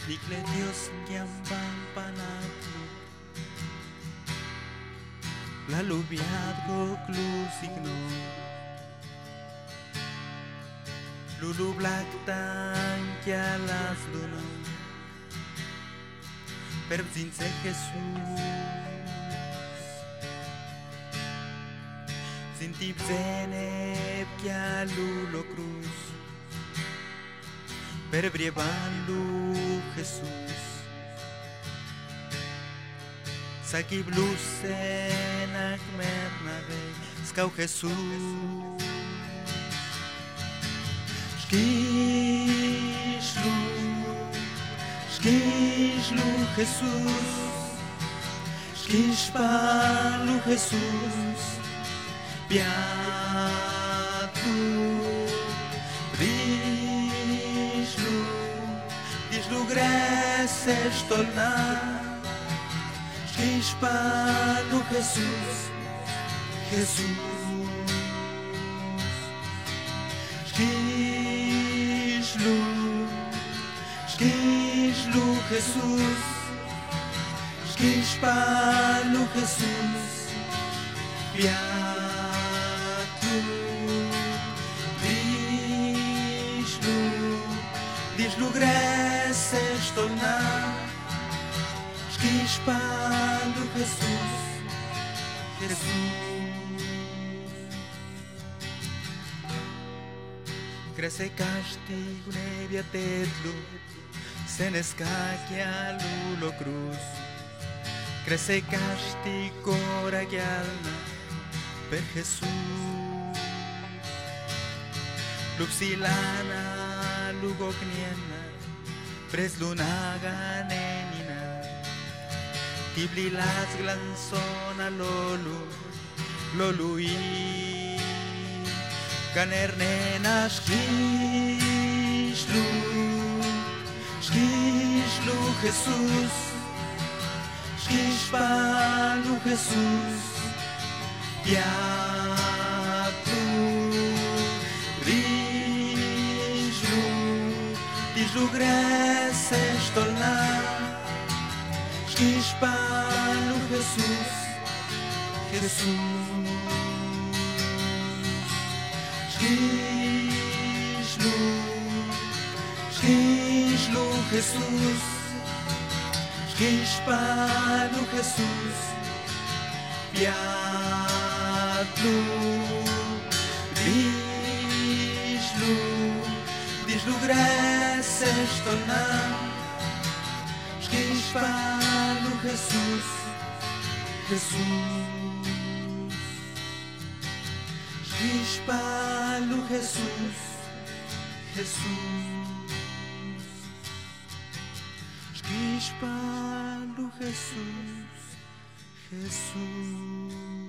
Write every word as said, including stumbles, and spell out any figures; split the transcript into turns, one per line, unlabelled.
Nikle Dios ngiambang panatlo Lalubiad ko klusigno Lulublak tan kialas duno Perbzinse Jesus Sintip zenep kia lulo cruz Perbrieban lu Jesus Sakib lusenak metnave Skau Jesus Shkishlu Shkishlu Jesus Shkishpalu Jesus Piatu Dishlu Dishlu grese stolna Shkishpalu Jesus Jesus Shkishlu Shkishlu Jesus Shkishpalu Jesus Piatu Dishlu Dishlu grese stolna Shkishpalu Jesus Jesus Crece castigo nevia tetlu Senescaquia lulo cruz Crece castigo ragialna Per Jesús Lupsilana lugokniena Preslunaga nenina Tiblilas glansona lolu Lolui Canernena Shkishlu Shkishlu Jesus Shkishpalu Jesus Piatu Dishlu Dishlu grese stolna Shkishpalu Jesus Jesus Shkishlu Shkishlu Jesus Shkishpalu Jesus Piatu Dishlu Dishlu grese stolna Shkishpalu Jesus Jesus Shkishpalu Jesus Jesus Shkishpalu Jesus Jesus